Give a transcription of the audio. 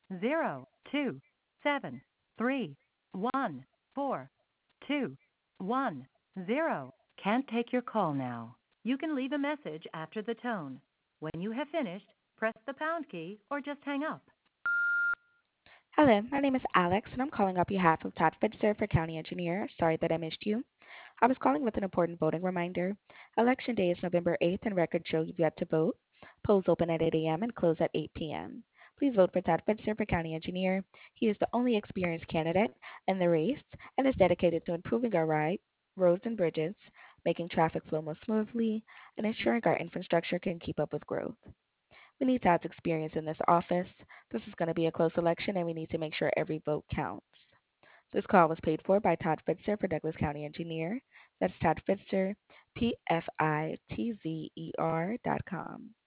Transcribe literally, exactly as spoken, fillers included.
zero two seven three one four two one zero. Can't take your call now. You can leave a message after the tone. When you have finished, press the pound key or just hang up. Hello, my name is Alex, and I'm calling on behalf of Todd Fitzer for County Engineer. Sorry that I missed you. I was calling with an important voting reminder. Election Day is November eighth, and records show you've yet to vote. Polls open at eight a m and close at eight p m Please vote for Todd Fitzer for County Engineer. He is the only experienced candidate in the race and is dedicated to improving our ride, roads and bridges, making traffic flow more smoothly, and ensuring our infrastructure can keep up with growth. We need Todd's experience in this office. This is going to be a close election, and we need to make sure every vote counts. This call was paid for by Todd Fitzer for Douglas County Engineer. That's Todd Fitzer, P F I T Z E R dot com.